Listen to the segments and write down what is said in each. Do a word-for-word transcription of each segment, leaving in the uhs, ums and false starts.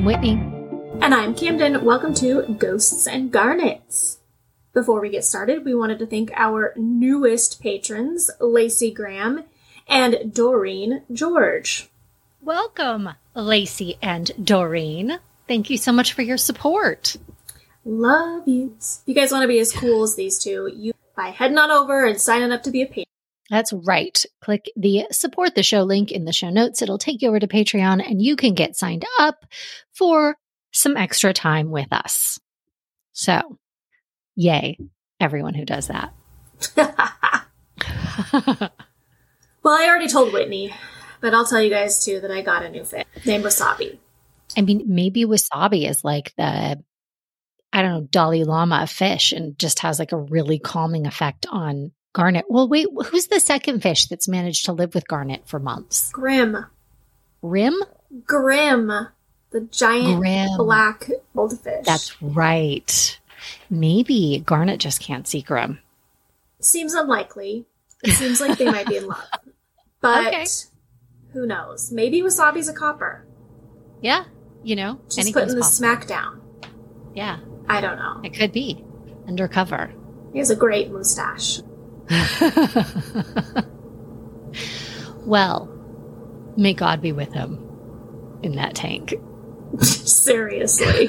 I'm Whitney. And I'm Camden. Welcome to Ghosts and Garnets. Before we get started, we wanted to thank our newest patrons, Lacey Graham and Doreen George. Welcome, Lacey and Doreen. Thank you so much for your support. Love you. If you guys want to be as cool as these two, you by heading on over and signing up to be a patron. That's right. Click the support the show link in the show notes. It'll take you over to Patreon and you can get signed up for some extra time with us. So, yay, everyone who does that. Well, I already told Whitney, but I'll tell you guys too that I got a new fish named Wasabi. I mean, maybe Wasabi is like the, I don't know, Dalai Lama of fish and just has like a really calming effect on Garnet. Well, wait, who's the second fish that's managed to live with Garnet for months? Grim. Rim? Grim. The giant Grim. black goldfish. That's right. Maybe Garnet just can't see Grim. Seems unlikely. It seems like they might be in love. But Okay. Who knows? Maybe Wasabi's a copper. Yeah, you know, Just anything's putting the possible. smack down. Yeah, I don't know. it could be undercover. He has a great mustache. Well, may God be with him in that tank. Seriously.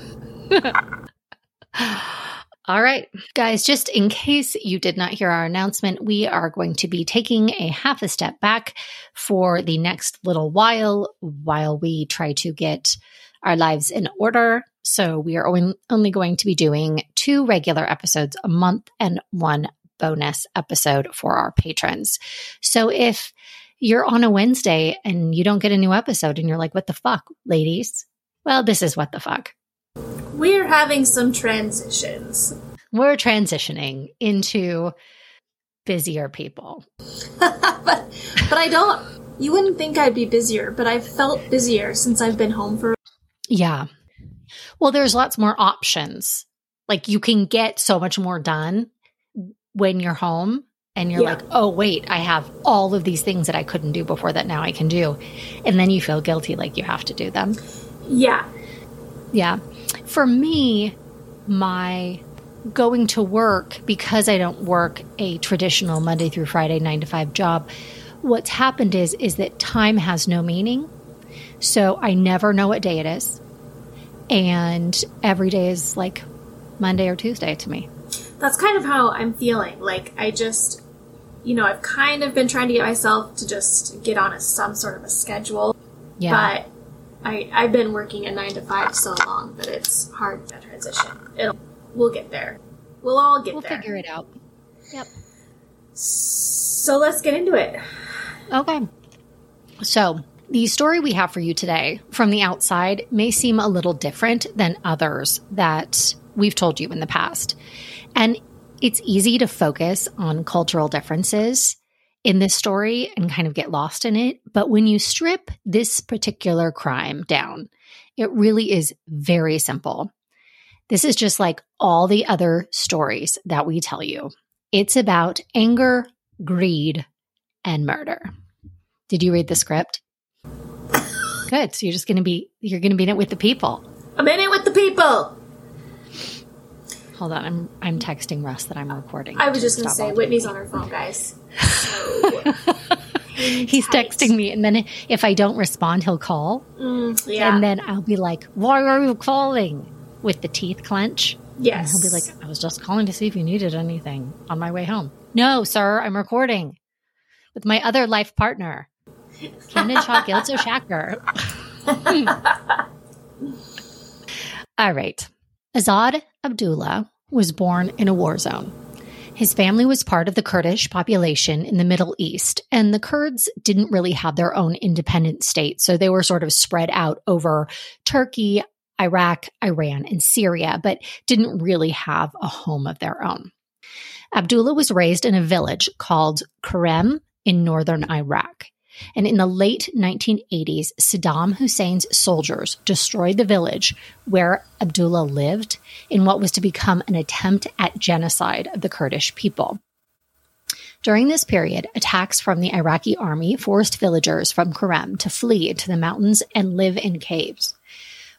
All right, guys, just in case you did not hear our announcement, we are going to be taking a half a step back for the next little while, while we try to get our lives in order. So we are on- only going to be doing two regular episodes a month and one bonus episode for our patrons. So if you're on a Wednesday and you don't get a new episode and you're like, what the fuck, ladies? Well, this is what the fuck. We're having some transitions. We're transitioning into busier people. but, but I don't, you wouldn't think I'd be busier, but I've felt busier since I've been home for. Yeah. Well, there's lots more options. Like you can get so much more done when you're home and you're Yeah. like, oh, wait, I have all of these things that I couldn't do before that now I can do. And then you feel guilty like you have to do them. Yeah. Yeah. For me, my going to work, because I don't work a traditional Monday through Friday, nine to five job, what's happened is, is that time has no meaning. So I never know what day it is. And every day is like Monday or Tuesday to me. That's kind of how I'm feeling. Like, I just, you know, I've kind of been trying to get myself to just get on a, some sort of a schedule. Yeah. But I, I've been working a nine to five so long that it's hard to transition. It'll, we'll get there. We'll all get We'll there. figure it out. Yep. So let's get into it. Okay. So the story we have for you today from the outside may seem a little different than others that we've told you in the past. And it's easy to focus on cultural differences in this story and kind of get lost in it. But when you strip this particular crime down, it really is very simple. This is just like all the other stories that we tell you. It's about anger, greed, and murder. Did you read the script? Good. So you're just going to be, you're going to be in it with the people. I'm in it with the people. Hold on. I'm I'm texting Russ that I'm recording. I was just going to Stop say, all Whitney's the- on her phone, guys. So, hang He's tight. texting me, and then if I don't respond, he'll call. Mm, yeah. And then I'll be like, why are you calling? With the teeth clench. yes. And he'll be like, I was just calling to see if you needed anything on my way home. No, sir, I'm recording with my other life partner, Camden Shaw Gilzo Shacker. All right. Azad Abdullah was born in a war zone. His family was part of the Kurdish population in the Middle East, and the Kurds didn't really have their own independent state, so they were sort of spread out over Turkey, Iraq, Iran, and Syria, but didn't really have a home of their own. Abdullah was raised in a village called Kurem in northern Iraq. And in the late nineteen eighties, Saddam Hussein's soldiers destroyed the village where Abdullah lived in what was to become an attempt at genocide of the Kurdish people. During this period, attacks from the Iraqi army forced villagers from Kurem to flee into the mountains and live in caves.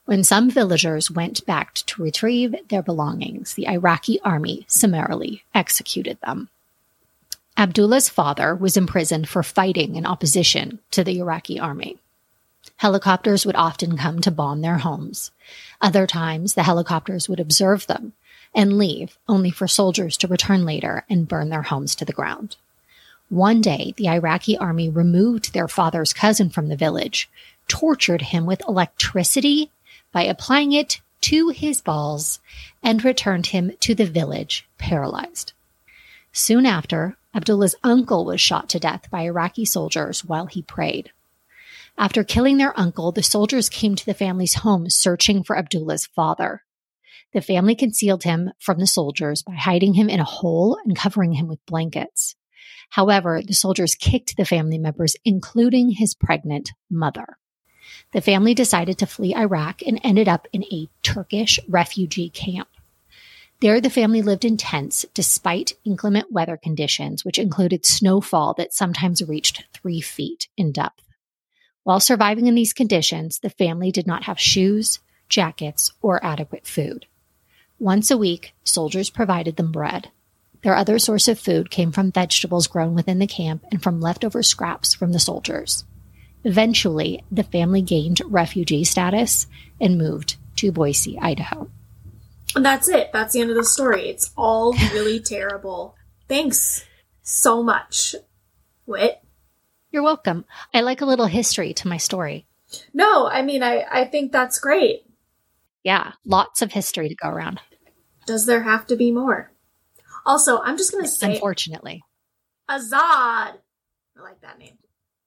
When some villagers went back to retrieve their belongings, the Iraqi army summarily executed them. Abdullah's father was imprisoned for fighting in opposition to the Iraqi army. Helicopters would often come to bomb their homes. Other times, the helicopters would observe them and leave, only for soldiers to return later and burn their homes to the ground. One day, the Iraqi army removed their father's cousin from the village, tortured him with electricity by applying it to his balls, and returned him to the village paralyzed. Soon after, Abdullah's uncle was shot to death by Iraqi soldiers while he prayed. After killing their uncle, the soldiers came to the family's home searching for Abdullah's father. The family concealed him from the soldiers by hiding him in a hole and covering him with blankets. However, the soldiers kicked the family members, including his pregnant mother. The family decided to flee Iraq and ended up in a Turkish refugee camp. There, the family lived in tents despite inclement weather conditions, which included snowfall that sometimes reached three feet in depth. While surviving in these conditions, the family did not have shoes, jackets, or adequate food. Once a week, soldiers provided them bread. Their other source of food came from vegetables grown within the camp and from leftover scraps from the soldiers. Eventually, the family gained refugee status and moved to Boise, Idaho. And that's it. That's the end of the story. It's all really terrible. Thanks so much, Whit. You're welcome. I like a little history to my story. No, I mean, I, I think that's great. Yeah, lots of history to go around. Does there have to be more? Also, I'm just going to say... Unfortunately. Azad! I like that name.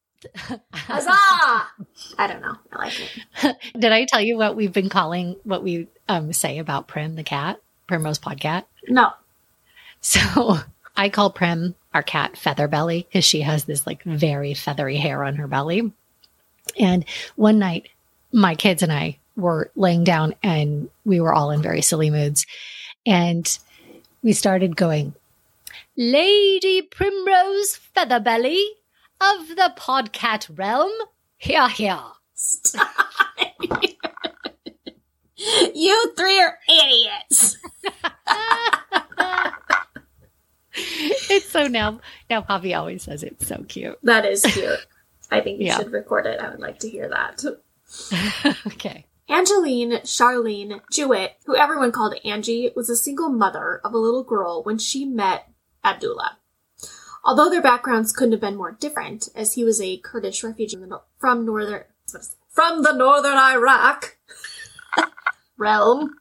Azad! I don't know. I like it. Did I tell you what we've been calling, what we um, say about Prim the cat? Primrose Podcat? No. So I call Prim, our cat, Featherbelly, because she has this like very feathery hair on her belly. And one night, my kids and I were laying down and we were all in very silly moods. And we started going, Lady Primrose Featherbelly of the Podcat realm, here, here. Stop. You three are idiots. It's so now, now Poppy always says it's so cute. That is cute. I think you Yeah. should record it. I would like to hear that. Okay. Angeline Charlene Jewett, who everyone called Angie, was a single mother of a little girl when she met Abdullah. Although their backgrounds couldn't have been more different, as he was a Kurdish refugee from northern from the northern Iraq realm.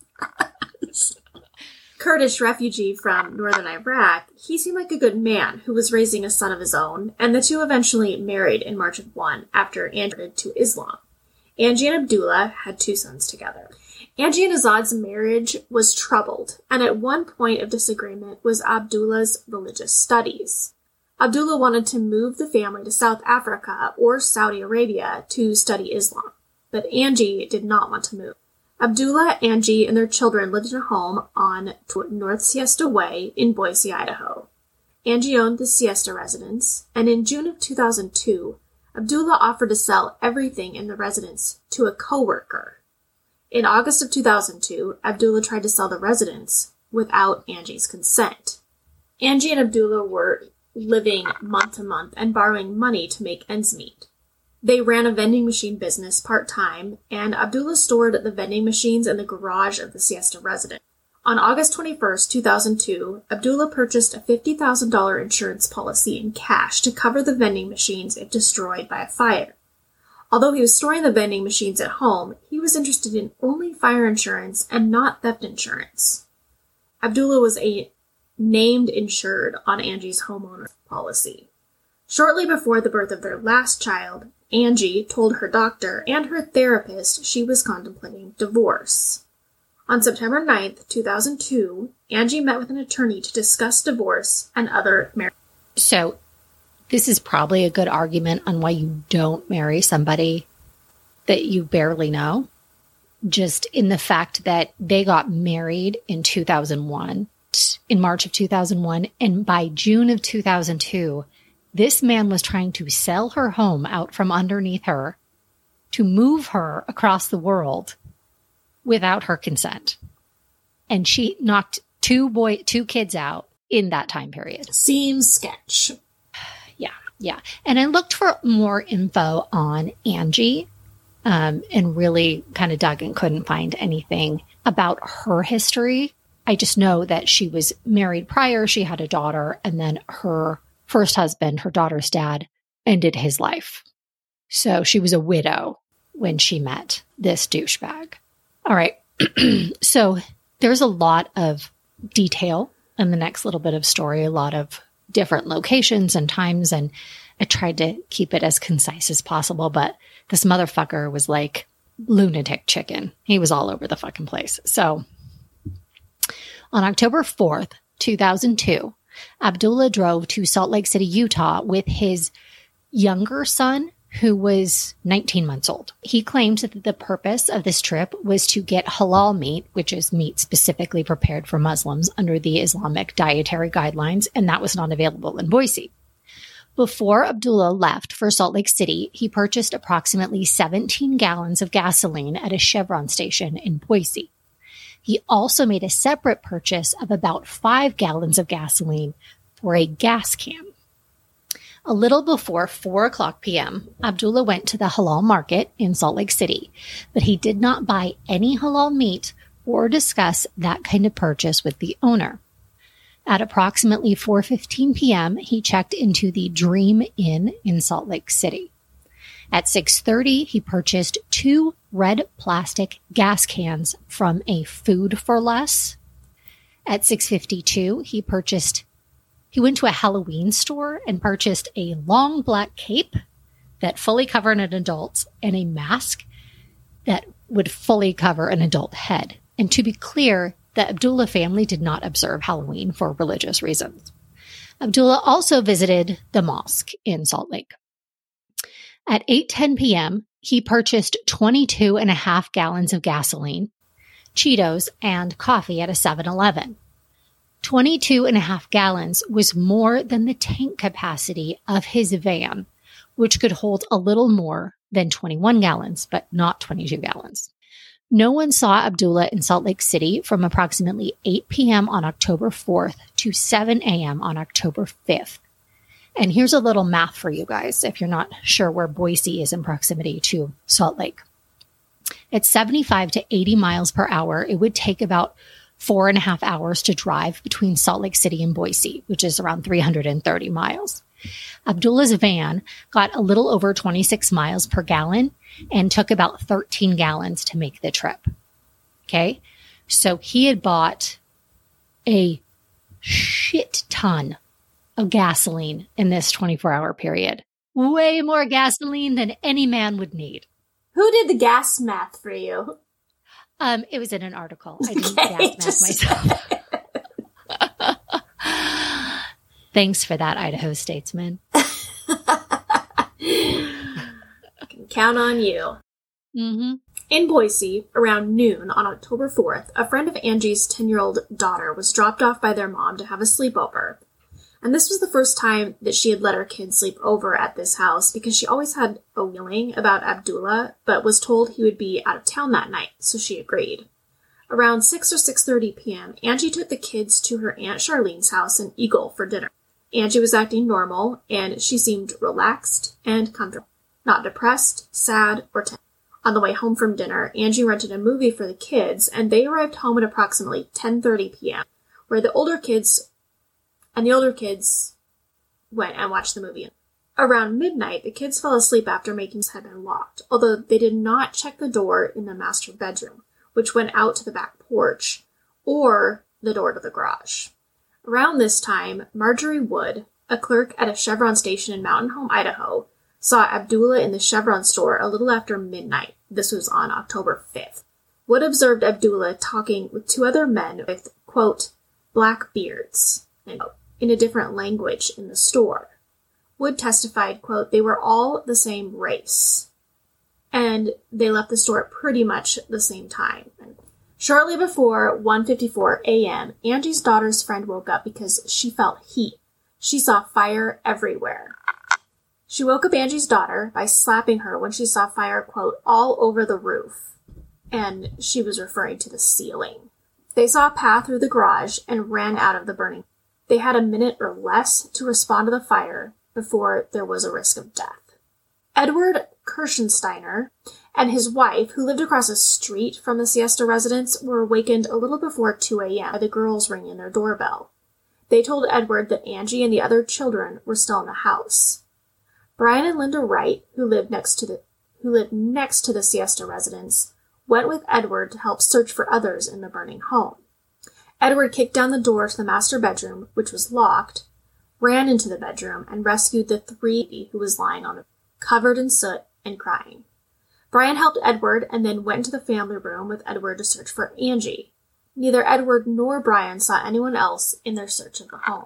Kurdish refugee from northern Iraq, he seemed like a good man who was raising a son of his own, and the two eventually married in March of one after Angie converted to Islam. Angie and Abdullah had two sons together. Angie and Azad's marriage was troubled, and at one point of disagreement was Abdullah's religious studies. Abdullah wanted to move the family to South Africa or Saudi Arabia to study Islam, but Angie did not want to move. Abdullah, Angie, and their children lived in a home on North Siesta Way in Boise, Idaho. Angie owned the Siesta residence, and in June of two thousand two, Abdullah offered to sell everything in the residence to a coworker. In August of two thousand two, Abdullah tried to sell the residence without Angie's consent. Angie and Abdullah were living month to month and borrowing money to make ends meet. They ran a vending machine business part-time, and Abdullah stored the vending machines in the garage of the Siesta residence. On August twenty-first, two thousand two, Abdullah purchased a fifty thousand dollars insurance policy in cash to cover the vending machines if destroyed by a fire. Although he was storing the vending machines at home, he was interested in only fire insurance and not theft insurance. Abdullah was a named insured on Angie's homeowner policy. Shortly before the birth of their last child, Angie told her doctor and her therapist she was contemplating divorce. On September ninth, two thousand two, Angie met with an attorney to discuss divorce and other marriage. So this is probably a good argument on why you don't marry somebody that you barely know. Just in the fact that they got married in two thousand one, in March of two thousand one, and by June of two thousand two, this man was trying to sell her home out from underneath her to move her across the world without her consent. And she knocked two boy, two kids out in that time period. Seems sketch. Yeah, yeah. And I looked for more info on Angie um, and really kind of dug and couldn't find anything about her history. I just know that she was married prior, she had a daughter, and then her first husband, her daughter's dad, ended his life. So she was a widow when she met this douchebag. All right. So there's a lot of detail in the next little bit of story, a lot of different locations and times, and I tried to keep it as concise as possible, but this motherfucker was like lunatic chicken. He was all over the fucking place. So on October fourth, two thousand two, Abdullah drove to Salt Lake City, Utah with his younger son, who was nineteen months old. He claimed that the purpose of this trip was to get halal meat, which is meat specifically prepared for Muslims under the Islamic dietary guidelines, and that was not available in Boise. Before Abdullah left for Salt Lake City, he purchased approximately seventeen gallons of gasoline at a Chevron station in Boise. He also made a separate purchase of about five gallons of gasoline for a gas can. A little before four o'clock p.m., Abdullah went to the halal market in Salt Lake City, but he did not buy any halal meat or discuss that kind of purchase with the owner. At approximately four fifteen p.m., he checked into the Dream Inn in Salt Lake City. At six thirty, he purchased two red plastic gas cans from a Food for Less. At six fifty-two, he purchased He went to a Halloween store and purchased a long black cape that fully covered an adult and a mask that would fully cover an adult head. And to be clear, the Abdullah family did not observe Halloween for religious reasons. Abdullah also visited the mosque in Salt Lake. At eight ten p.m., he purchased twenty-two and a half gallons of gasoline, Cheetos, and coffee at a seven eleven. twenty-two and a half gallons was more than the tank capacity of his van, which could hold a little more than twenty-one gallons, but not twenty-two gallons. No one saw Abdullah in Salt Lake City from approximately eight p.m. on October fourth to seven a.m. on October fifth. And here's a little math for you guys, if you're not sure where Boise is in proximity to Salt Lake. At seventy-five to eighty miles per hour, it would take about four and a half hours to drive between Salt Lake City and Boise, which is around three hundred thirty miles. Abdullah's van got a little over twenty-six miles per gallon and took about thirteen gallons to make the trip. Okay. So he had bought a shit ton of gasoline in this twenty-four hour period. Way more gasoline than any man would need. Who did the gas math for you? Um, it was in an article. I didn't okay, gas math just... myself. Thanks for that, Idaho Statesman. Can count on you. Mm-hmm. In Boise, around noon on October fourth, a friend of Angie's ten-year-old daughter was dropped off by their mom to have a sleepover. And this was the first time that she had let her kids sleep over at this house because she always had a feeling about Abdullah, but was told he would be out of town that night, so she agreed. Around six or six thirty p.m., Angie took the kids to her Aunt Charlene's house in Eagle for dinner. Angie was acting normal, and she seemed relaxed and comfortable, not depressed, sad, or tense. On the way home from dinner, Angie rented a movie for the kids, and they arrived home at approximately ten thirty p.m., where the older kids and the older kids went and watched the movie. Around midnight, the kids fell asleep after making had been locked, although they did not check the door in the master bedroom, which went out to the back porch, or the door to the garage. Around this time, Marjorie Wood, a clerk at a Chevron station in Mountain Home, Idaho, saw Abdullah in the Chevron store a little after midnight. This was on October fifth. Wood observed Abdullah talking with two other men with, quote, black beards, and in a different language in the store. Wood testified, quote, they were all the same race, and they left the store at pretty much the same time. Shortly before one fifty-four a.m., Angie's daughter's friend woke up because she felt heat. She saw fire everywhere. She woke up Angie's daughter by slapping her when she saw fire, quote, all over the roof. and she was referring to the ceiling. They saw a path through the garage and ran out of the burning. They had a minute or less to respond to the fire before there was a risk of death. Edward Kirschensteiner and his wife, who lived across the street from the Siesta residence, were awakened a little before two a.m. by the girls ringing their doorbell. They told Edward that Angie and the other children were still in the house. Brian and Linda Wright, who lived next to the who lived next to the Siesta residence, went with Edward to help search for others in the burning home. Edward kicked down the door to the master bedroom, which was locked, ran into the bedroom, and rescued the three who was lying on the covered in soot and crying. Brian helped Edward and then went into the family room with Edward to search for Angie. Neither Edward nor Brian saw anyone else in their search of the home.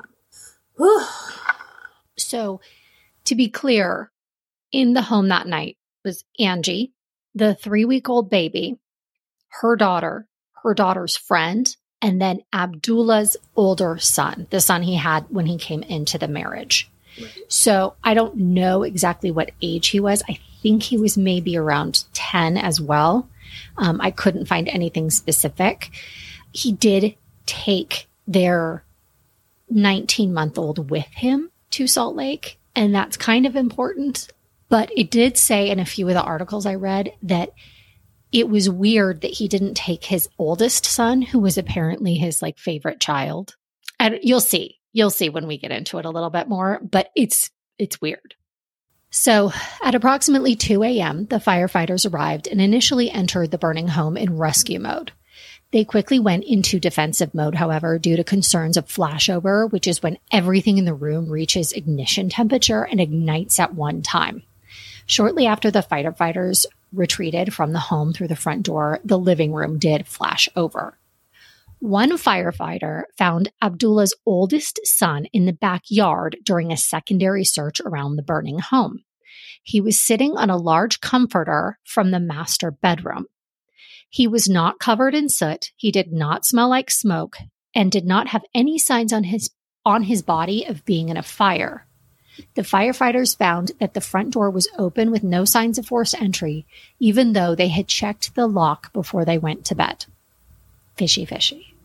So, to be clear, in the home that night was Angie, the three-week-old baby, her daughter, her daughter's friend, and then Abdullah's older son, the son he had when he came into the marriage. Right. So I don't know exactly what age he was. I think he was maybe around ten as well. Um, I couldn't find anything specific. He did take their nineteen-month-old with him to Salt Lake, and that's kind of important. But it did say in a few of the articles I read that it was weird that he didn't take his oldest son, who was apparently his like favorite child. And you'll see. You'll see when we get into it a little bit more, but it's it's weird. So at approximately two a.m., the firefighters arrived and initially entered the burning home in rescue mode. They quickly went into defensive mode, however, due to concerns of flashover, which is when everything in the room reaches ignition temperature and ignites at one time. Shortly after the firefighters retreated from the home through the front door, the living room did flash over. One firefighter found Abdullah's oldest son in the backyard during a secondary search around the burning home. He was sitting on a large comforter from the master bedroom. He was not covered in soot, he did not smell like smoke, and did not have any signs on his on his body of being in a fire. The firefighters found that the front door was open with no signs of forced entry, even though they had checked the lock before they went to bed. Fishy, fishy.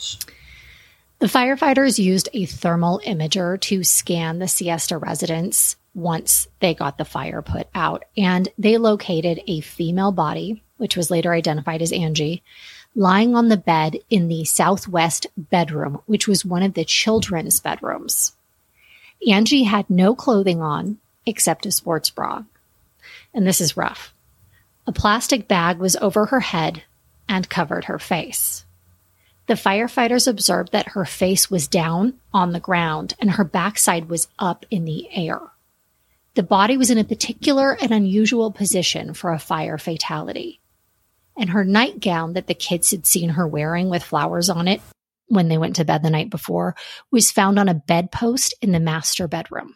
The firefighters used a thermal imager to scan the Siesta residence once they got the fire put out, and they located a female body, which was later identified as Angie, lying on the bed in the southwest bedroom, which was one of the children's bedrooms. Angie had no clothing on except a sports bra. And this is rough. A plastic bag was over her head and covered her face. The firefighters observed that her face was down on the ground and her backside was up in the air. The body was in a particular and unusual position for a fire fatality. And her nightgown that the kids had seen her wearing with flowers on it when they went to bed the night before was found on a bedpost in the master bedroom.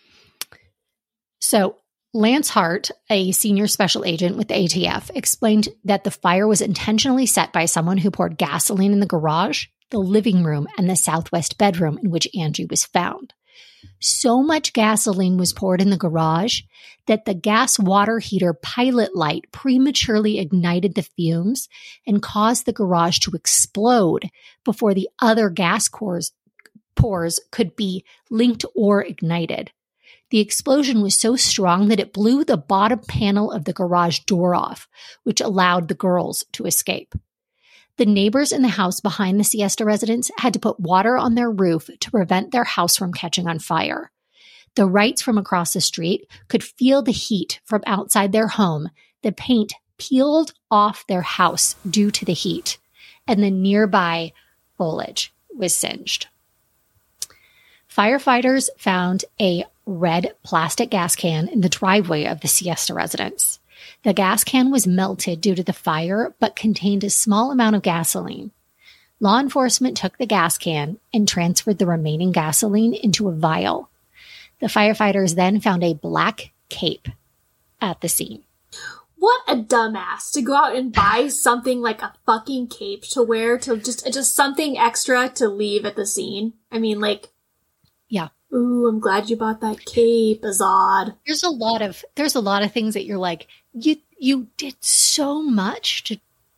So Lance Hart, a senior special agent with the A T F, explained that the fire was intentionally set by someone who poured gasoline in the garage, the living room, and the southwest bedroom in which Angie was found. So much gasoline was poured in the garage that the gas water heater pilot light prematurely ignited the fumes and caused the garage to explode before the other gas cores, pores could be linked or ignited. The explosion was so strong that it blew the bottom panel of the garage door off, which allowed the girls to escape. The neighbors in the house behind the Siesta residence had to put water on their roof to prevent their house from catching on fire. The Wrights from across the street could feel the heat from outside their home. The paint peeled off their house due to the heat, and the nearby foliage was singed. Firefighters found a red plastic gas can in the driveway of the Siesta residence. The gas can was melted due to the fire, but contained a small amount of gasoline. Law enforcement took the gas can and transferred the remaining gasoline into a vial. The firefighters then found a black cape at the scene. What a dumbass to go out and buy something like a fucking cape to wear, to just just something extra to leave at the scene. I mean, like, yeah. Ooh, I'm glad you bought that cape, Azad. There's a lot of there's a lot of things that you're like, you you did so much to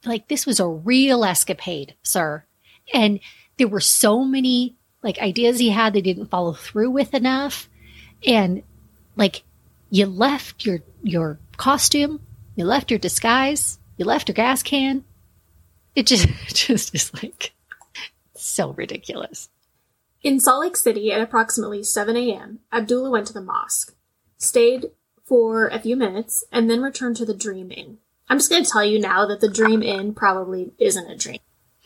like, this was a real escapade, sir. And there were so many, like, ideas he had they didn't follow through with enough. And, like, you left your your costume, you left your disguise, you left your gas can. It just, it just is, like, so ridiculous. In Salt Lake City at approximately seven a.m., Abdullah went to the mosque, stayed for a few minutes, and then returned to the Dream Inn. I'm just going to tell you now that the Dream Inn probably isn't a dream.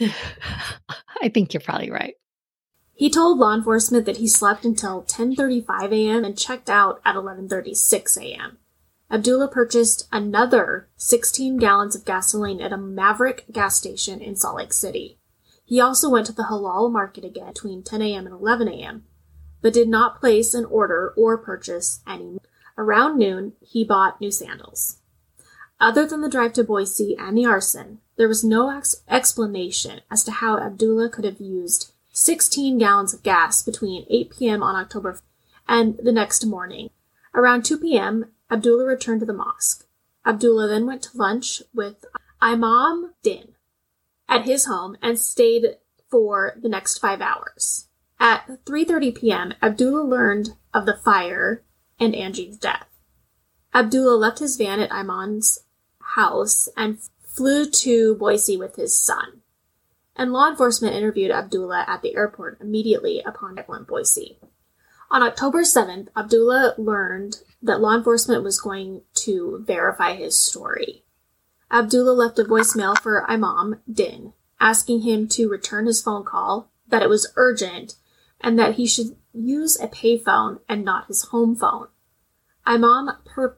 I think you're probably right. He told law enforcement that he slept until ten thirty-five a.m. and checked out at eleven thirty-six a.m. Abdullah purchased another sixteen gallons of gasoline at a Maverick gas station in Salt Lake City. He also went to the halal market again between ten a.m. and eleven a.m., but did not place an order or purchase any. Around noon, he bought new sandals. Other than the drive to Boise and the arson, there was no ex- explanation as to how Abdullah could have used sixteen gallons of gas between eight p.m. on October fifth and the next morning. Around two p.m., Abdullah returned to the mosque. Abdullah then went to lunch with Imam Din at his home and stayed for the next five hours. At three thirty p.m., Abdullah learned of the fire and Angie's death. Abdullah left his van at Iman's house and flew to Boise with his son. And law enforcement interviewed Abdullah at the airport immediately upon arrival in Boise. On October seventh, Abdullah learned that law enforcement was going to verify his story. Abdullah left a voicemail for Imam Din, asking him to return his phone call, that it was urgent, and that he should use a payphone and not his home phone. Imam, per-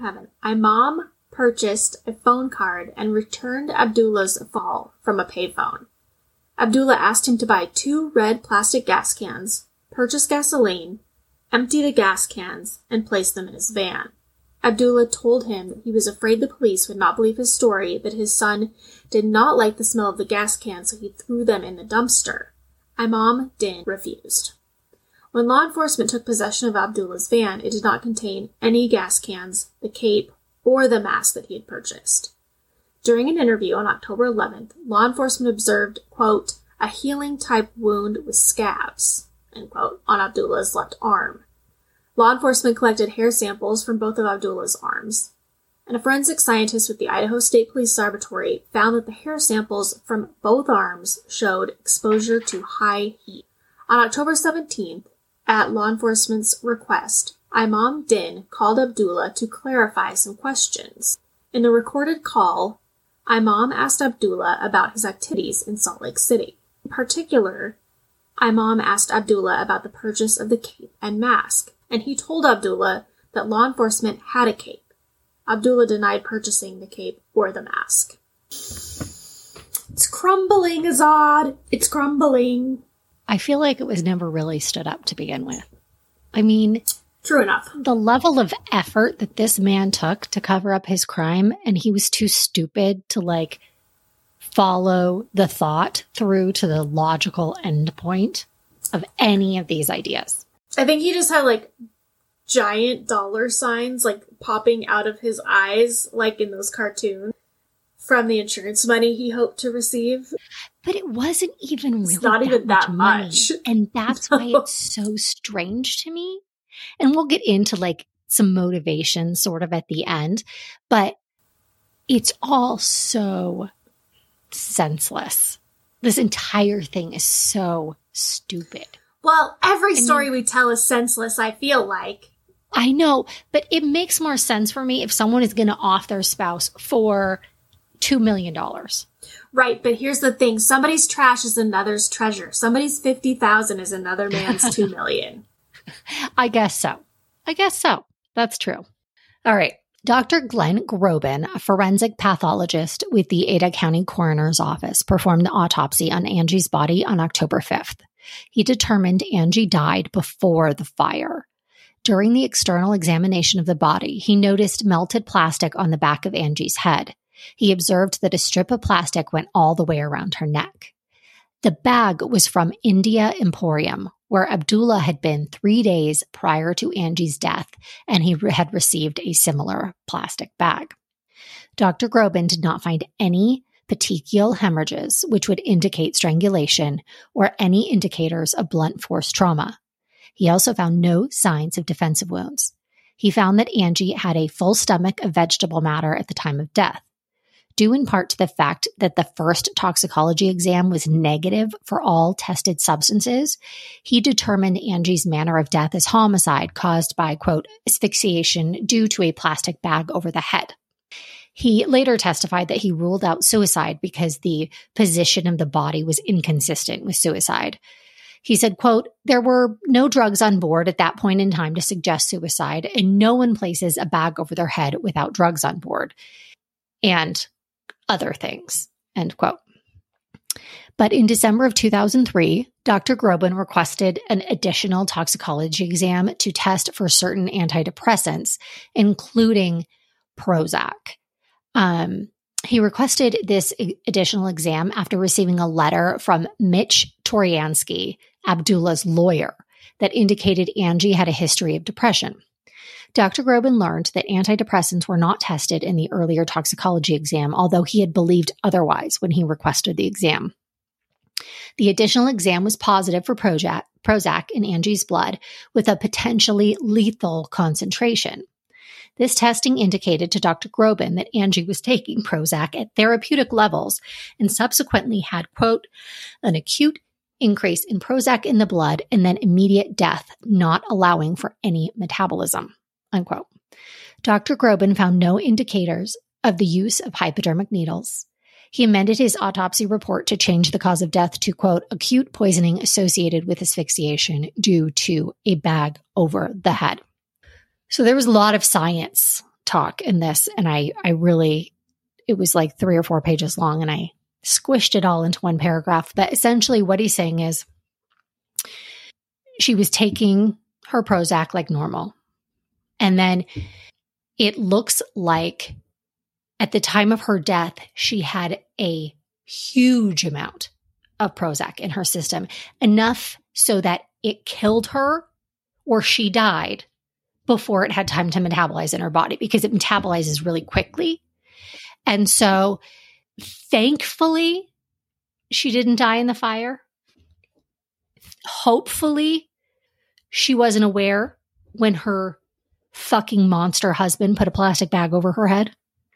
Imam purchased a phone card and returned Abdullah's call from a payphone. Abdullah asked him to buy two red plastic gas cans, purchase gasoline, empty the gas cans, and place them in his van. Abdullah told him that he was afraid the police would not believe his story, that his son did not like the smell of the gas cans, so he threw them in the dumpster. Imam Din refused. When law enforcement took possession of Abdullah's van, it did not contain any gas cans, the cape, or the mask that he had purchased. During an interview on October eleventh, law enforcement observed, quote, a healing-type wound with scabs, end quote, on Abdullah's left arm. Law enforcement collected hair samples from both of Abdullah's arms, and a forensic scientist with the Idaho State Police Laboratory found that the hair samples from both arms showed exposure to high heat. On October seventeenth, at law enforcement's request, Imam Din called Abdullah to clarify some questions. In the recorded call, Imam asked Abdullah about his activities in Salt Lake City. In particular, Imam asked Abdullah about the purchase of the cape and mask, and he told Abdullah that law enforcement had a cape. Abdullah denied purchasing the cape or the mask. It's crumbling, Azad. It's crumbling. I feel like it was never really stood up to begin with. I mean, true enough. The level of effort that this man took to cover up his crime, and he was too stupid to, like, follow the thought through to the logical endpoint of any of these ideas. I think he just had, like, giant dollar signs, like, popping out of his eyes, like in those cartoons, from the insurance money he hoped to receive. But it wasn't even really it's not that even much that money. much. And that's No. why it's so strange to me. And we'll get into, like, some motivation sort of at the end. But it's all so senseless. This entire thing is so stupid. Well, every I story mean, we tell is senseless, I feel like. I know, but it makes more sense for me if someone is going to off their spouse for two million dollars. Right, but here's the thing. Somebody's trash is another's treasure. Somebody's fifty thousand is another man's two million. I guess so. I guess so. That's true. All right. Doctor Glenn Grobin, a forensic pathologist with the Ada County Coroner's Office, performed the autopsy on Angie's body on October fifth. He determined Angie died before the fire. During the external examination of the body, he noticed melted plastic on the back of Angie's head. He observed that a strip of plastic went all the way around her neck. The bag was from India Emporium, where Abdullah had been three days prior to Angie's death, and he re- had received a similar plastic bag. Doctor Grobin did not find any petechial hemorrhages, which would indicate strangulation, or any indicators of blunt force trauma. He also found no signs of defensive wounds. He found that Angie had a full stomach of vegetable matter at the time of death. Due in part to the fact that the first toxicology exam was negative for all tested substances, he determined Angie's manner of death as homicide caused by, quote, asphyxiation due to a plastic bag over the head. He later testified that he ruled out suicide because the position of the body was inconsistent with suicide. He said, quote, there were no drugs on board at that point in time to suggest suicide, and no one places a bag over their head without drugs on board. And other things, end quote. But in December of two thousand three, Doctor Grobin requested an additional toxicology exam to test for certain antidepressants, including Prozac. Um, he requested this additional exam after receiving a letter from Mitch Toryansky, Abdullah's lawyer, that indicated Angie had a history of depression. Doctor Grobin learned that antidepressants were not tested in the earlier toxicology exam, although he had believed otherwise when he requested the exam. The additional exam was positive for Prozac, Prozac in Angie's blood with a potentially lethal concentration. This testing indicated to Doctor Grobin that Angie was taking Prozac at therapeutic levels and subsequently had, quote, an acute increase in Prozac in the blood and then immediate death, not allowing for any metabolism, unquote. Doctor Grobin found no indicators of the use of hypodermic needles. He amended his autopsy report to change the cause of death to, quote, acute poisoning associated with asphyxiation due to a bag over the head. So there was a lot of science talk in this, and I, I really, it was like three or four pages long, and I squished it all into one paragraph. But essentially what he's saying is she was taking her Prozac like normal. And then it looks like at the time of her death, she had a huge amount of Prozac in her system, enough so that it killed her or she died before it had time to metabolize in her body, because it metabolizes really quickly. And so thankfully, she didn't die in the fire. Hopefully, she wasn't aware when her fucking monster husband put a plastic bag over her head.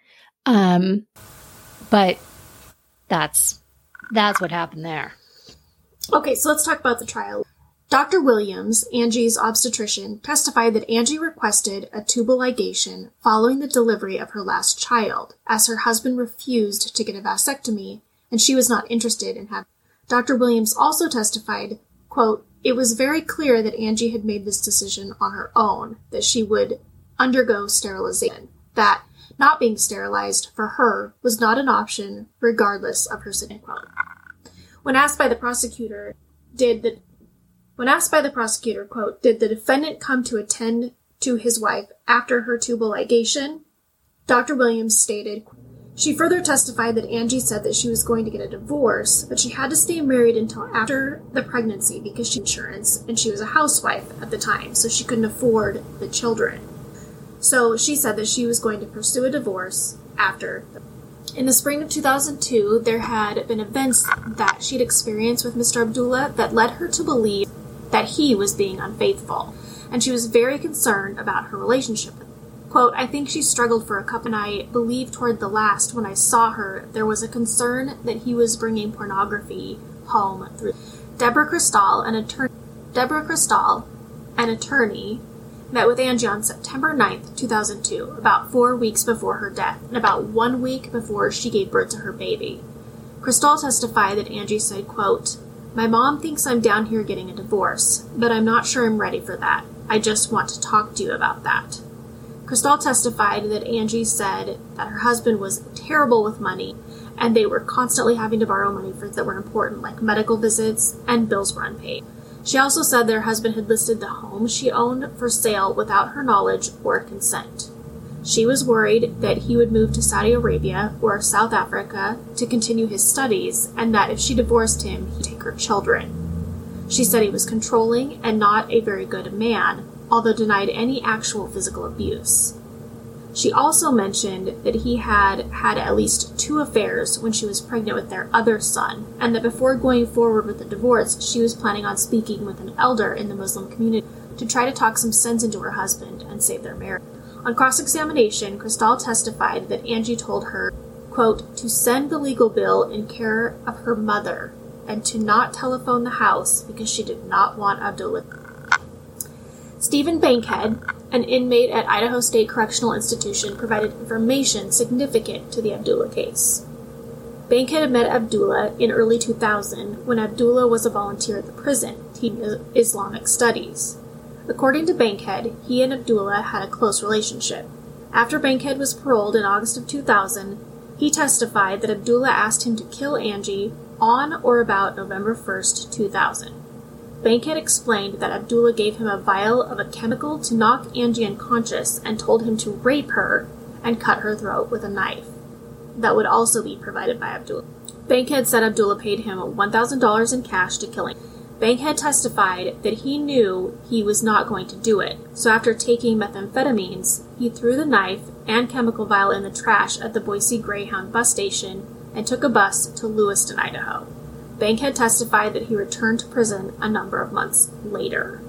Um, but that's that's what happened there. Okay, so let's talk about the trial. Doctor Williams, Angie's obstetrician, testified that Angie requested a tubal ligation following the delivery of her last child, as her husband refused to get a vasectomy, and she was not interested in having. Doctor Williams also testified, quote, it was very clear that Angie had made this decision on her own, that she would undergo sterilization, that not being sterilized for her was not an option regardless of her sin, quote. When asked by the prosecutor, did the When asked by the prosecutor, quote, did the defendant come to attend to his wife after her tubal ligation? Doctor Williams stated, she further testified that Angie said that she was going to get a divorce, but she had to stay married until after the pregnancy because she had insurance, and she was a housewife at the time, so she couldn't afford the children. So she said that she was going to pursue a divorce after. In the spring of two thousand two, there had been events that she'd experienced with Mister Abdullah that led her to believe that he was being unfaithful, and she was very concerned about her relationship. Quote, I think she struggled for a couple, and I believe toward the last, when I saw her, there was a concern that he was bringing pornography home through. Deborah Cristall, an attorney, Deborah Cristall, an attorney, met with Angie on September ninth, two thousand two, about four weeks before her death, and about one week before she gave birth to her baby. Cristall testified that Angie said, quote, my mom thinks I'm down here getting a divorce, but I'm not sure I'm ready for that. I just want to talk to you about that. Cristall testified that Angie said that her husband was terrible with money, and they were constantly having to borrow money for things that were important, like medical visits, and bills were unpaid. She also said that her husband had listed the home she owned for sale without her knowledge or consent. She was worried that he would move to Saudi Arabia or South Africa to continue his studies, and that if she divorced him, he'd take her children. She said he was controlling and not a very good man, although denied any actual physical abuse. She also mentioned that he had had at least two affairs when she was pregnant with their other son, and that before going forward with the divorce, she was planning on speaking with an elder in the Muslim community to try to talk some sense into her husband and save their marriage. On cross-examination, Cristal testified that Angie told her, quote, to send the legal bill in care of her mother and to not telephone the house because she did not want Abdullah. Stephen Bankhead, an inmate at Idaho State Correctional Institution, provided information significant to the Abdullah case. Bankhead had met Abdullah in early two thousand when Abdullah was a volunteer at the prison teaching Islamic studies. According to Bankhead, he and Abdullah had a close relationship. After Bankhead was paroled in August of two thousand, he testified that Abdullah asked him to kill Angie on or about November first, two thousand. Bankhead explained that Abdullah gave him a vial of a chemical to knock Angie unconscious and told him to rape her and cut her throat with a knife. That would also be provided by Abdullah. Bankhead said Abdullah paid him one thousand dollars in cash to kill him. Bankhead testified that he knew he was not going to do it, so after taking methamphetamines, he threw the knife and chemical vial in the trash at the Boise Greyhound bus station and took a bus to Lewiston, Idaho. Bankhead testified that he returned to prison a number of months later.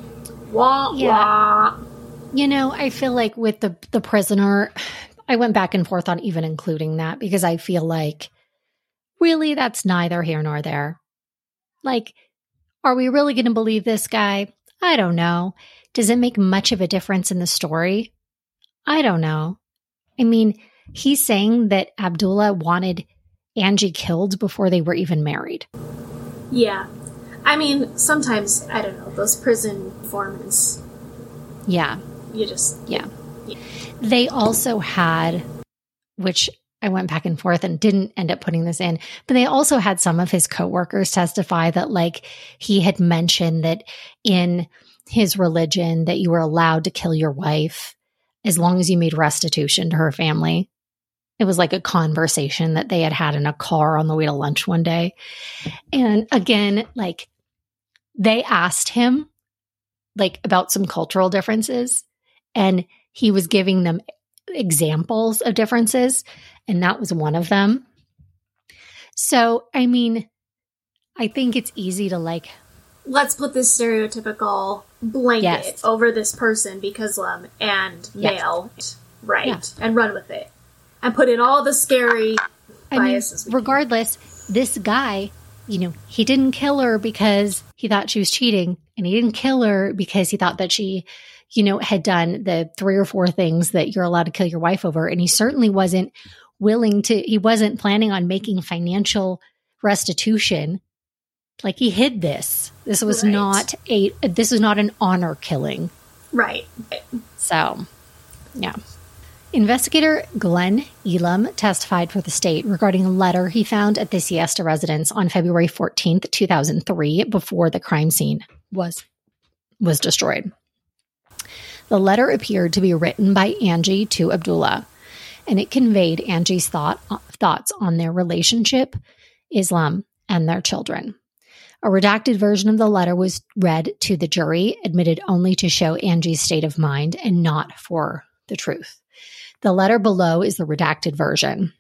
Wah, yeah. wah. You know, I feel like with the, the prisoner, I went back and forth on even including that because I feel like, really, that's neither here nor there. Like, are we really going to believe this guy? I don't know. Does it make much of a difference in the story? I don't know. I mean, he's saying that Abdullah wanted Angie killed before they were even married. Yeah. I mean, sometimes, I don't know, those prison informants. Yeah. You just... Yeah. yeah. They also had, which I went back and forth and didn't end up putting this in, but they also had some of his coworkers testify that, like, he had mentioned that in his religion that you were allowed to kill your wife as long as you made restitution to her family. It was like a conversation that they had had in a car on the way to lunch one day. And again, like, they asked him, like, about some cultural differences, and he was giving them examples of differences, and that was one of them. So, I mean, I think it's easy to, like... Let's put this stereotypical blanket yes. over this person because um and male, yes. right, yeah. and run with it. And put in all the scary I biases. Mean, regardless, this guy, you know, he didn't kill her because he thought she was cheating. And he didn't kill her because he thought that she, you know, had done the three or four things that you're allowed to kill your wife over. And he certainly wasn't willing to, he wasn't planning on making financial restitution. Like, he hid this. This was right. not a, this is not an honor killing. Right. So, yeah. Investigator Glenn Elam testified for the state regarding a letter he found at the Siesta residence on February fourteenth, two thousand three, before the crime scene was, was destroyed. The letter appeared to be written by Angie to Abdullah, and it conveyed Angie's thought, thoughts on their relationship, Islam, and their children. A redacted version of the letter was read to the jury, admitted only to show Angie's state of mind and not for the truth. The letter below is the redacted version.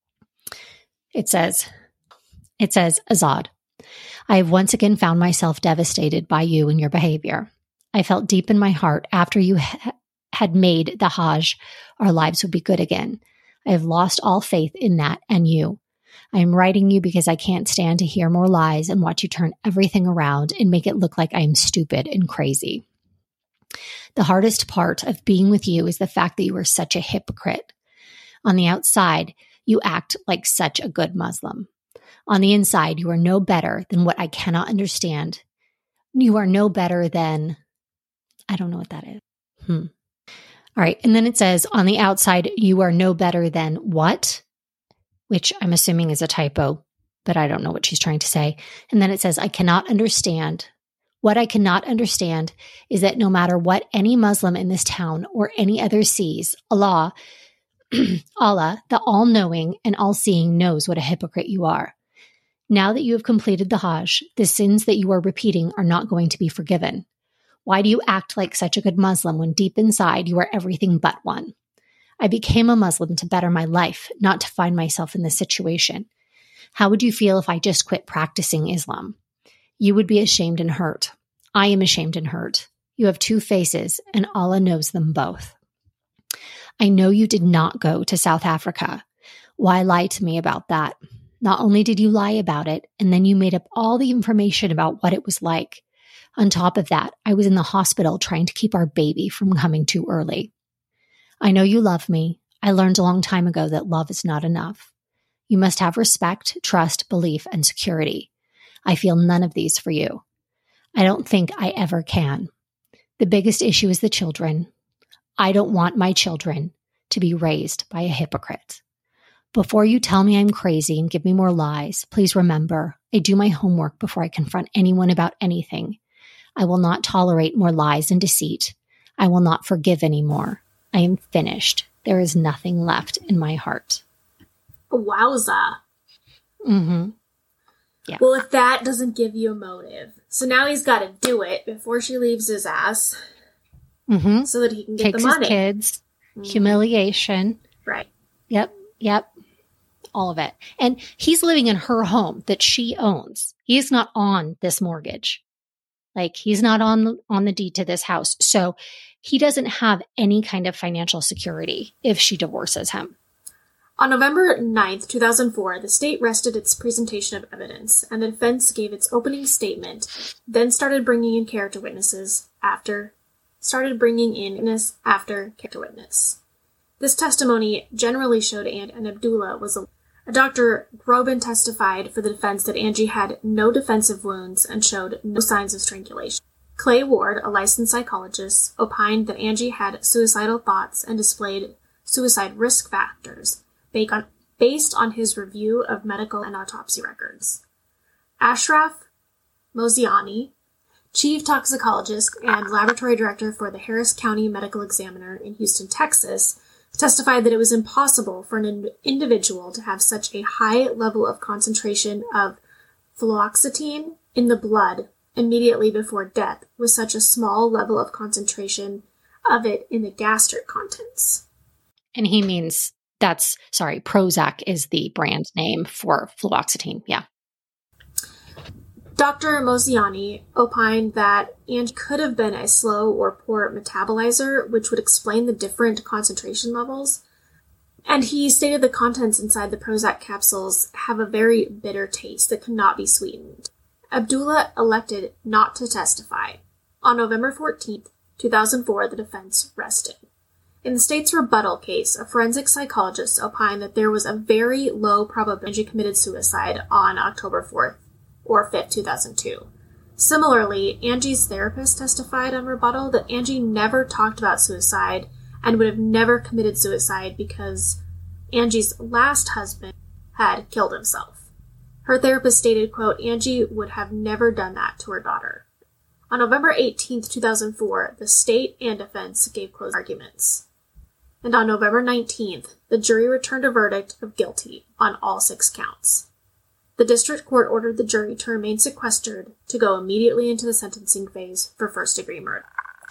It says, it says, Azad, I have once again found myself devastated by you and your behavior. I felt deep in my heart after you ha- had made the Hajj, our lives would be good again. I have lost all faith in that and you. I am writing you because I can't stand to hear more lies and watch you turn everything around and make it look like I am stupid and crazy. The hardest part of being with you is the fact that you are such a hypocrite. On the outside, you act like such a good Muslim. On the inside, you are no better than what I cannot understand. You are no better than, I don't know what that is. Hmm. All right. And then it says, on the outside, you are no better than what? Which I'm assuming is a typo, but I don't know what she's trying to say. And then it says, I cannot understand. What I cannot understand is that no matter what any Muslim in this town or any other sees, Allah, Allah, the all-knowing and all-seeing, knows what a hypocrite you are. Now that you have completed the Hajj, the sins that you are repeating are not going to be forgiven. Why do you act like such a good Muslim when deep inside you are everything but one? I became a Muslim to better my life, not to find myself in this situation. How would you feel if I just quit practicing Islam? You would be ashamed and hurt. I am ashamed and hurt. You have two faces, and Allah knows them both. I know you did not go to South Africa. Why lie to me about that? Not only did you lie about it, and then you made up all the information about what it was like. On top of that, I was in the hospital trying to keep our baby from coming too early. I know you love me. I learned a long time ago that love is not enough. You must have respect, trust, belief, and security. I feel none of these for you. I don't think I ever can. The biggest issue is the children. I don't want my children to be raised by a hypocrite. Before you tell me I'm crazy and give me more lies, please remember, I do my homework before I confront anyone about anything. I will not tolerate more lies and deceit. I will not forgive anymore. I am finished. There is nothing left in my heart. Wowza. Mm-hmm. Yeah. Well, if that doesn't give you a motive. So now he's got to do it before she leaves his ass mm-hmm. so that he can get Takes the money. His kids, mm-hmm. humiliation. Right. Yep. Yep. All of it. And he's living in her home that she owns. He is not on this mortgage. Like he's not on, on the deed to this house. So he doesn't have any kind of financial security if she divorces him. On November ninth, two thousand four, the state rested its presentation of evidence, and the defense gave its opening statement, then started bringing in character witnesses after, started bringing in witness after character witness. This testimony generally showed Aunt and Abdullah was a Doctor Groban testified for the defense that Angie had no defensive wounds and showed no signs of strangulation. Clay Ward, a licensed psychologist, opined that Angie had suicidal thoughts and displayed suicide risk factors based on his review of medical and autopsy records. Ashraf Moziani, chief toxicologist and laboratory director for the Harris County Medical Examiner in Houston, Texas, testified that it was impossible for an individual to have such a high level of concentration of fluoxetine in the blood immediately before death with such a small level of concentration of it in the gastric contents. And he means that's, sorry, Prozac is the brand name for fluoxetine. Yeah. Doctor Moziani opined that Angie could have been a slow or poor metabolizer, which would explain the different concentration levels. And he stated the contents inside the Prozac capsules have a very bitter taste that cannot be sweetened. Abdullah elected not to testify. On November fourteenth, two thousand four, the defense rested. In the state's rebuttal case, a forensic psychologist opined that there was a very low probability Angie committed suicide on October fourth. Or fifth, two thousand two. Similarly, Angie's therapist testified on rebuttal that Angie never talked about suicide and would have never committed suicide because Angie's last husband had killed himself. Her therapist stated, quote, Angie would have never done that to her daughter. On November eighteenth, two thousand four, the state and defense gave closing arguments. And on November nineteenth, the jury returned a verdict of guilty on all six counts. The district court ordered the jury to remain sequestered to go immediately into the sentencing phase for first-degree murder.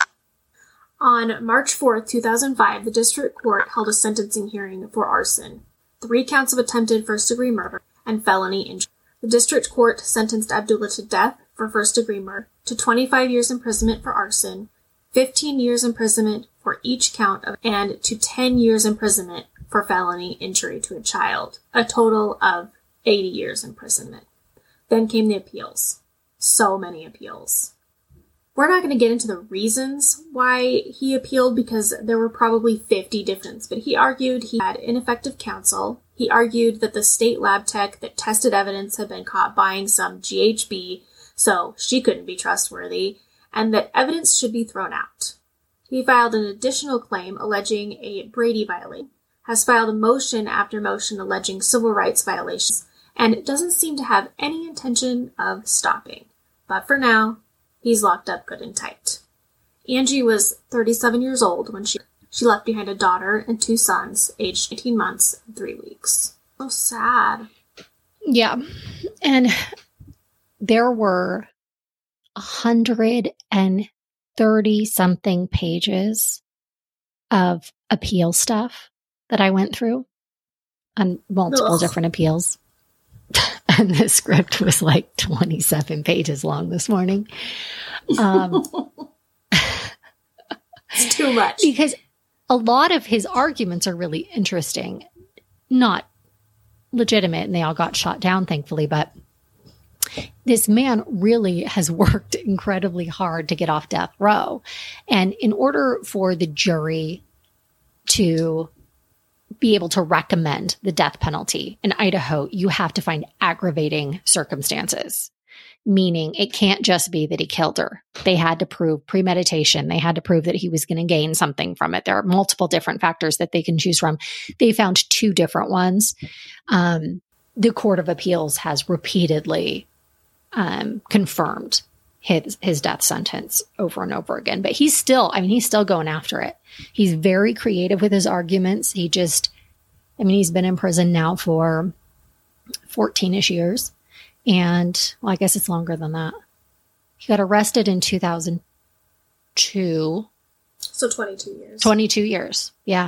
On March fourth, two thousand five, the district court held a sentencing hearing for arson, three counts of attempted first-degree murder, and felony injury. The district court sentenced Abdullah to death for first-degree murder, to twenty-five years imprisonment for arson, fifteen years imprisonment for each count of, and to ten years imprisonment for felony injury to a child, a total of eighty years imprisonment. Then came the appeals. So many appeals. We're not going to get into the reasons why he appealed because there were probably fifty different, but he argued he had ineffective counsel. He argued that the state lab tech that tested evidence had been caught buying some G H B, so she couldn't be trustworthy, and that evidence should be thrown out. He filed an additional claim alleging a Brady violation, has filed a motion after motion alleging civil rights violations, and it doesn't seem to have any intention of stopping. But for now, he's locked up good and tight. Angie was thirty-seven years old when she, she left behind a daughter and two sons, aged eighteen months and three weeks. So sad. Yeah. And there were one hundred thirty-something pages of appeal stuff that I went through on multiple Ugh. different appeals. And the script was like twenty-seven pages long this morning. Um, it's too much. Because a lot of his arguments are really interesting, not legitimate, and they all got shot down, thankfully. But this man really has worked incredibly hard to get off death row. And in order for the jury to be able to recommend the death penalty in Idaho, you have to find aggravating circumstances, meaning it can't just be that he killed her. They had to prove premeditation. They had to prove that he was going to gain something from it. There are multiple different factors that they can choose from. They found two different ones. Um, the Court of Appeals has repeatedly um, confirmed his, his death sentence over and over again, but he's still, I mean, he's still going after it. He's very creative with his arguments. He just, I mean, he's been in prison now for fourteen-ish years. And, well, I guess it's longer than that. He got arrested in two thousand two. So twenty-two years. twenty-two years, yeah.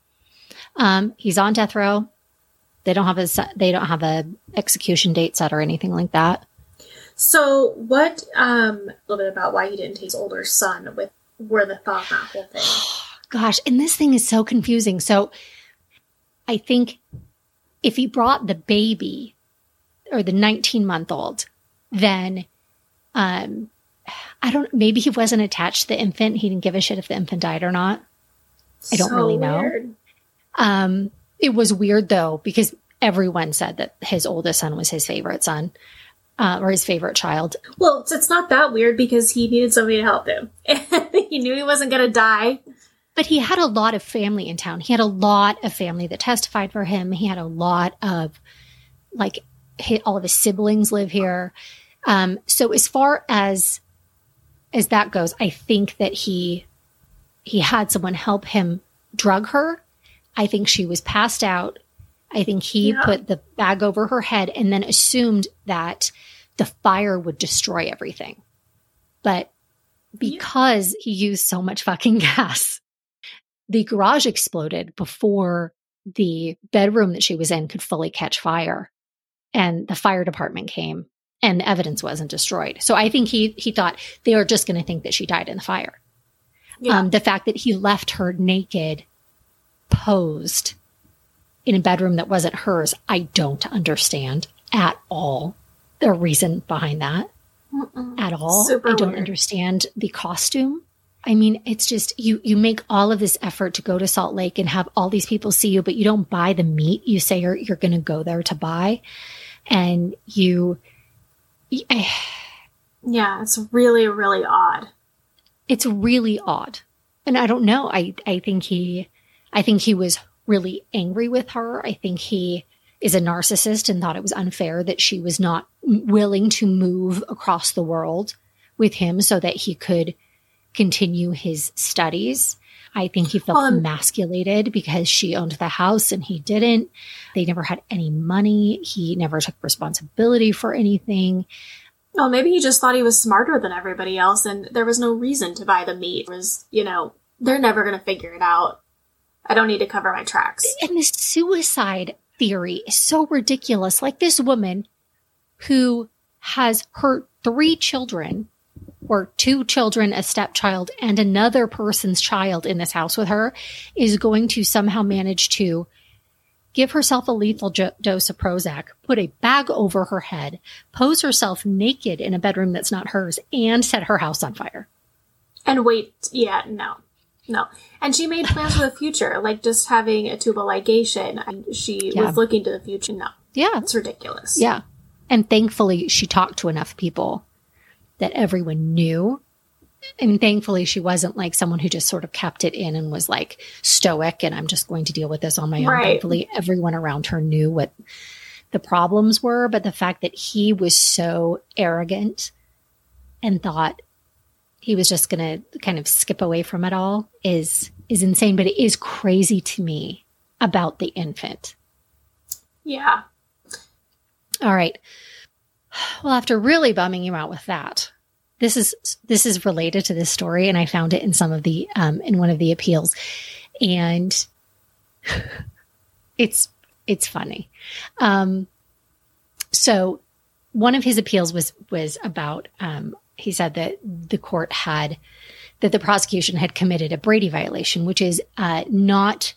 Um, he's on death row. They don't have a set, they don't have a execution date set or anything like that. So what, um, a little bit about why he didn't take his older son with where the thought that whole thing. Gosh, and this thing is so confusing. So I think if he brought the baby or the nineteen-month-old, then um, I don't, maybe he wasn't attached to the infant. He didn't give a shit if the infant died or not. I don't So really know. weird. Um, it was weird, though, because everyone said that his oldest son was his favorite son. Uh, or his favorite child. Well, it's, it's not that weird because he needed somebody to help him. He knew he wasn't going to die. But he had a lot of family in town. He had a lot of family that testified for him. He had a lot of, like, his, all of his siblings live here. Um, so as far as as that goes, I think that he he had someone help him drug her. I think she was passed out. I think he Yeah. put the bag over her head and then assumed that the fire would destroy everything. But because he used so much fucking gas, the garage exploded before the bedroom that she was in could fully catch fire. And the fire department came and the evidence wasn't destroyed. So I think he he thought they are just going to think that she died in the fire. Yeah. Um, the fact that he left her naked, posed in a bedroom that wasn't hers, I don't understand at all the reason behind that. Mm-mm. At all. Super I don't weird. understand the costume. I mean, it's just, you, you make all of this effort to go to Salt Lake and have all these people see you, but you don't buy the meat you say you're, you're going to go there to buy. And you, I, Yeah, it's really, really odd. it's really odd. And I don't know. I, I think he, I think he was really angry with her. I think he is a narcissist and thought it was unfair that she was not willing to move across the world with him so that he could continue his studies. I think he felt Um, emasculated because she owned the house and he didn't. They never had any money. He never took responsibility for anything. Well, maybe he just thought he was smarter than everybody else and there was no reason to buy the meat. It was, you know, they're never going to figure it out. I don't need to cover my tracks. And this suicide theory is so ridiculous. Like this woman who has her three children, or two children, a stepchild, and another person's child in this house with her, is going to somehow manage to give herself a lethal jo- dose of Prozac, put a bag over her head, pose herself naked in a bedroom that's not hers, and set her house on fire. And wait, yeah, no. No. And she made plans for the future, like just having a tubal ligation. And she Yeah. was looking to the future. No, Yeah. it's ridiculous. Yeah. And thankfully, she talked to enough people that everyone knew. I mean, thankfully, she wasn't like someone who just sort of kept it in and was like stoic and I'm just going to deal with this on my own. Right. Thankfully, everyone around her knew what the problems were. But the fact that he was so arrogant and thought he was just going to kind of skip away from it all is is insane. But it is crazy to me about the infant. Yeah. All right. Well, after really bumming you out with that, this is this is related to this story, and I found it in some of the um, in one of the appeals. And it's it's funny. Um, so one of his appeals was was about um, he said that the court had that the prosecution had committed a Brady violation, which is uh, not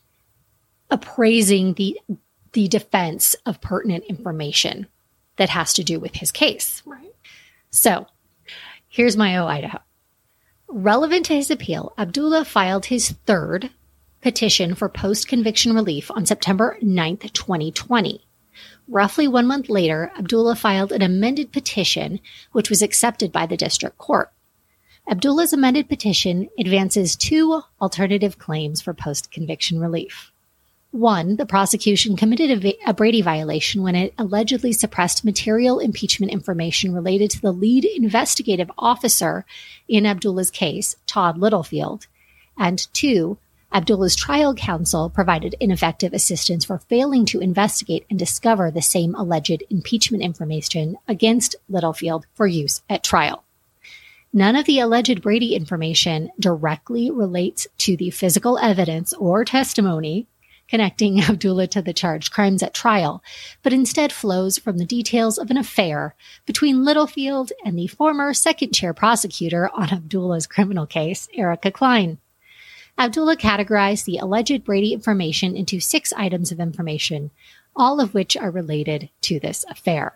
appraising the the defense of pertinent information that has to do with his case. Right. So here's my O Idaho. Relevant to his appeal, Abdullah filed his third petition for post-conviction relief on September ninth, twenty twenty. Roughly one month later, Abdullah filed an amended petition, which was accepted by the district court. Abdullah's amended petition advances two alternative claims for post-conviction relief. One, the prosecution committed a, a Brady violation when it allegedly suppressed material impeachment information related to the lead investigative officer in Abdullah's case, Todd Littlefield. And two, Abdullah's trial counsel provided ineffective assistance for failing to investigate and discover the same alleged impeachment information against Littlefield for use at trial. None of the alleged Brady information directly relates to the physical evidence or testimony connecting Abdullah to the charged crimes at trial, but instead flows from the details of an affair between Littlefield and the former second chair prosecutor on Abdullah's criminal case, Erica Klein. Abdullah categorized the alleged Brady information into six items of information, all of which are related to this affair.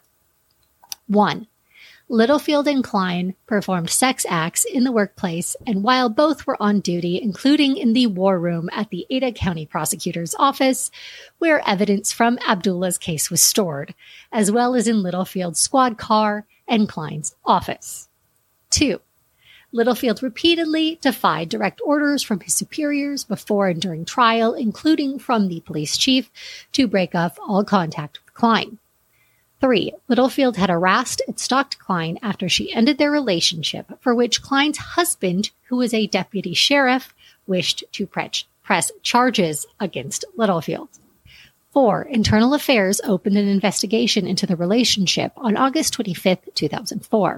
One, Littlefield and Klein performed sex acts in the workplace, and while both were on duty, including in the war room at the Ada County Prosecutor's office, where evidence from Abdullah's case was stored, as well as in Littlefield's squad car and Klein's office. Two, Littlefield repeatedly defied direct orders from his superiors before and during trial, including from the police chief, to break off all contact with Klein. Three, Littlefield had harassed and stalked Klein after she ended their relationship, for which Klein's husband, who was a deputy sheriff, wished to pre- press charges against Littlefield. Four, Internal Affairs opened an investigation into the relationship on August twenty-fifth, two thousand four.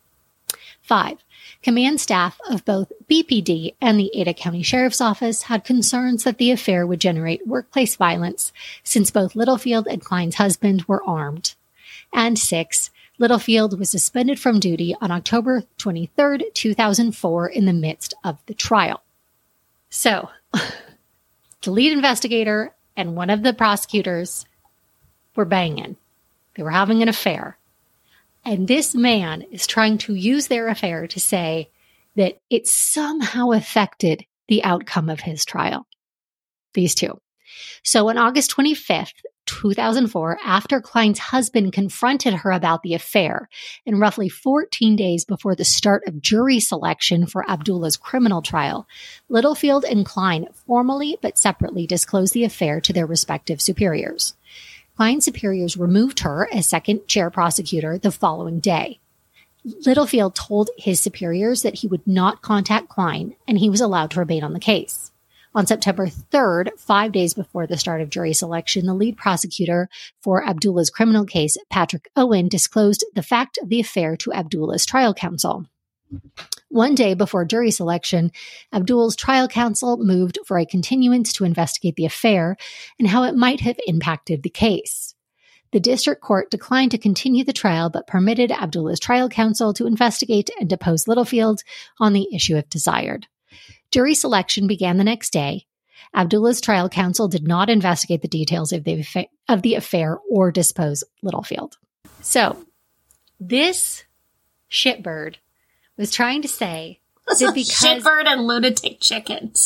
Five, command staff of both B P D and the Ada County Sheriff's Office had concerns that the affair would generate workplace violence, since both Littlefield and Klein's husband were armed. And six, Littlefield was suspended from duty on October twenty-third, two thousand four in the midst of the trial. So, the lead investigator and one of the prosecutors were banging. They were having an affair. And this man is trying to use their affair to say that it somehow affected the outcome of his trial. These two. So on August twenty-fifth, two thousand four, after Klein's husband confronted her about the affair, and roughly fourteen days before the start of jury selection for Abdullah's criminal trial, Littlefield and Klein formally but separately disclosed the affair to their respective superiors. Klein's superiors removed her as second chair prosecutor the following day. Littlefield told his superiors that he would not contact Klein, and he was allowed to remain on the case. On September third, five days before the start of jury selection, the lead prosecutor for Abdullah's criminal case, Patrick Owen, disclosed the fact of the affair to Abdullah's trial counsel. One day before jury selection, Abdullah's trial counsel moved for a continuance to investigate the affair and how it might have impacted the case. The district court declined to continue the trial, but permitted Abdullah's trial counsel to investigate and depose Littlefield on the issue if desired. Jury selection began the next day. Abdullah's trial counsel did not investigate the details of the, affa- of the affair or depose Littlefield. So, this shitbird was trying to say that because shitbird and lunatic chickens.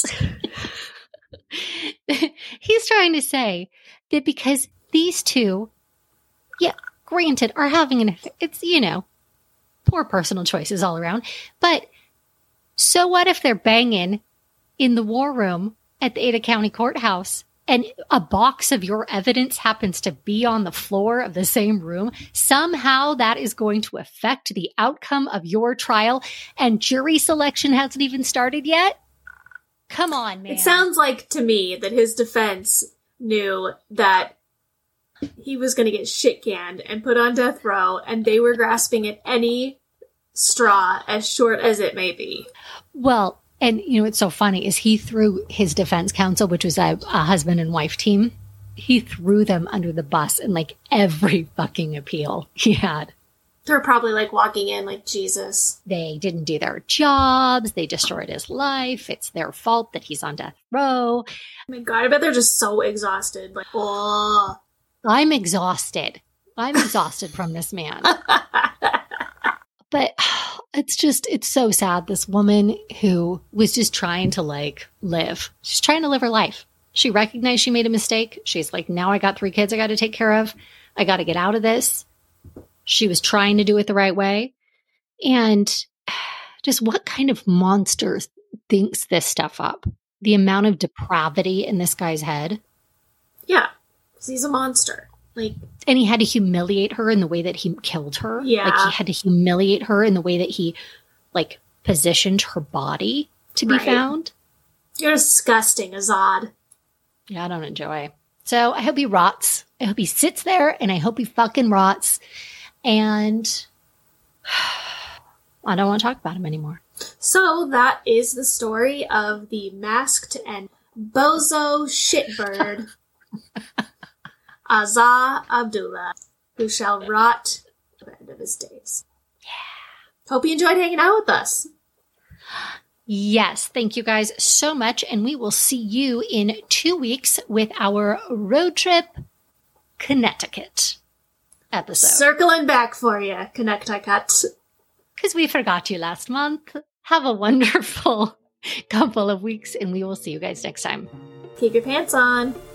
He's trying to say that because these two, yeah, granted, are having an affair, it's, you know, poor personal choices all around, but so what if they're banging in the war room at the Ada County Courthouse and a box of your evidence happens to be on the floor of the same room? Somehow that is going to affect the outcome of your trial, and jury selection hasn't even started yet? Come on, man. It sounds like to me that his defense knew that he was going to get shit canned and put on death row, and they were grasping at any straw, as short as it may be. Well, And, you know, what's so funny is he threw his defense counsel, which was a, a husband and wife team, he threw them under the bus in like every fucking appeal he had. They're probably like walking in like, Jesus. They didn't do their jobs. They destroyed his life. It's their fault that he's on death row. Oh my God, I bet they're just so exhausted. Like, oh. I'm exhausted. I'm exhausted from this man. But it's just, it's so sad. This woman who was just trying to like live. She's trying to live her life. She recognized she made a mistake. She's like, now I got three kids I got to take care of. I got to get out of this. She was trying to do it the right way. And just what kind of monster thinks this stuff up? The amount of depravity in this guy's head. Yeah. He's a monster. Like, and he had to humiliate her in the way that he killed her. Yeah. Like he had to humiliate her in the way that he like positioned her body to be right. found. You're disgusting, Azad. Yeah, I don't enjoy. So I hope he rots. I hope he sits there and I hope he fucking rots. And I don't want to talk about him anymore. So that is the story of the masked and bozo shitbird, Azza Abdullah, who shall rot at the end of his days. Yeah. Hope you enjoyed hanging out with us. Yes, thank you guys so much. And we will see you in two weeks with our road trip Connecticut episode. Circling back for you, Connecticut. Because we forgot you last month. Have a wonderful couple of weeks, and we will see you guys next time. Keep your pants on.